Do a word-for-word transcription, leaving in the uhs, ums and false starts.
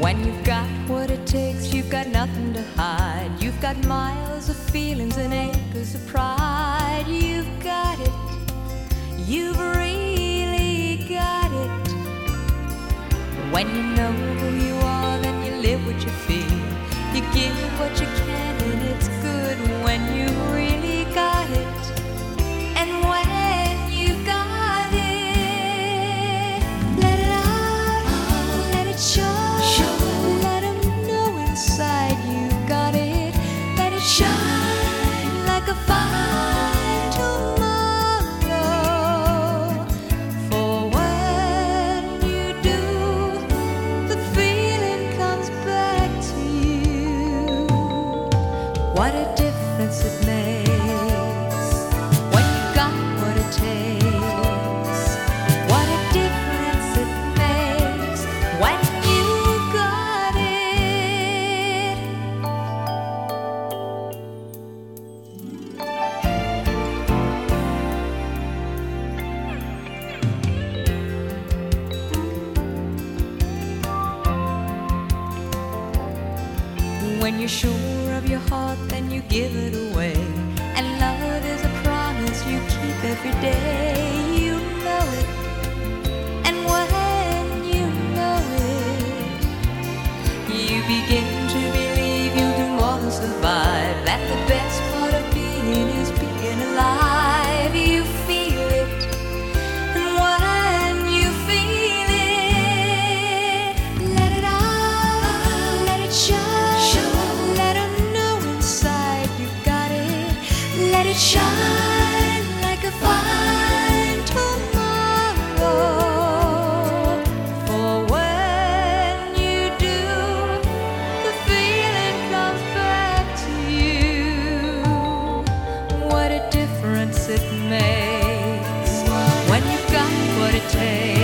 When you've got what it takes, you've got nothing to hide. You've got miles of feelings and acres of pride. You've got it, you've really got it. When you know who you are, then you live what you feel. You give what you can, and it's good when you really got it. And when you got it, let it out, let it show. Let 'em know inside you got it. Let it shine like a fine tomorrow. For when you do, the feeling comes back to you. What a difference it makes when you got what it takes. What a difference it makes when you got it. When you're sure of your heart, then you give it away. And love is a promise you keep every day. You know it. And when you know it, you begin to believe you do more than survive. That the best part of being is being alive. You feel it. And when you feel it, let it out, let it show. Let 'em know inside you got it. Let it shine like a fine tomorrow. For when you do, the feeling comes back to you. What a difference it makes when you've got what it takes.